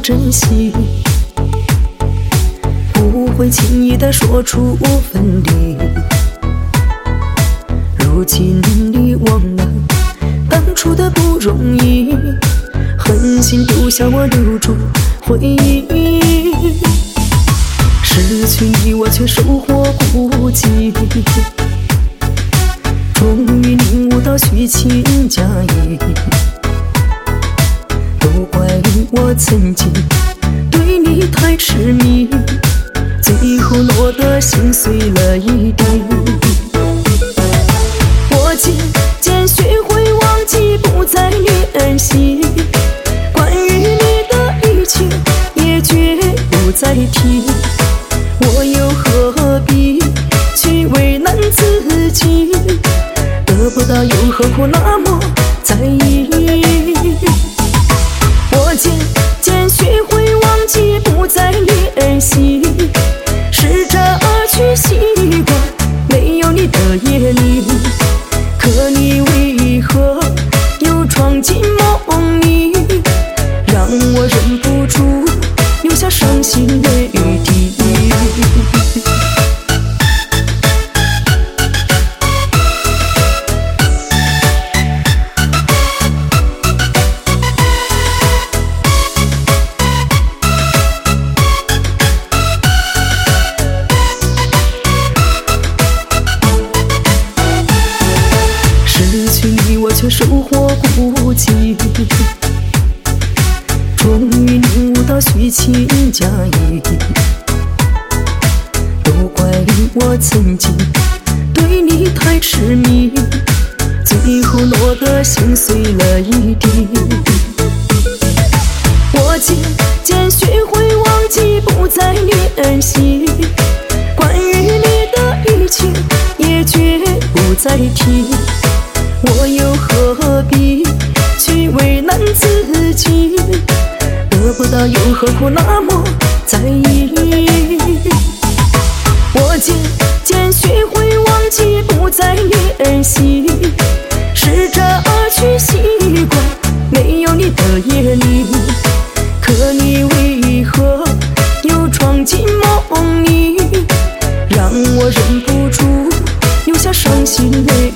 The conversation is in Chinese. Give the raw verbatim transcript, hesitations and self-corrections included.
珍惜，不会轻易地说出分离。如今你忘了当初的不容易，狠心不想我留住回忆。失去你我却收获孤寂，终于领悟到虚情假意。都怪我曾经对你太痴迷，最后落得心碎了一地。我渐渐学会忘记，不再联系，关于你的一切也绝不再提。我又何必去为难自己，得不到又何苦那么在意。我渐渐学会忘记，不再联系，试着去习惯没有你的夜里。可你为何又闯进梦里，让我忍不住流下伤心泪滴。失去你我却收获孤寂，终于领悟到虚情假意。都怪我曾经对你太痴迷，最后落得心碎了一地。我渐渐学会忘记，不再联系，关于你的一切也绝不再提。我又何必去为难自己，得不到又何苦那么在意。我渐渐学会忘记，不再联系，试着去习惯没有你的夜里。可你为何又闯进梦里，让我忍不住流下伤心泪。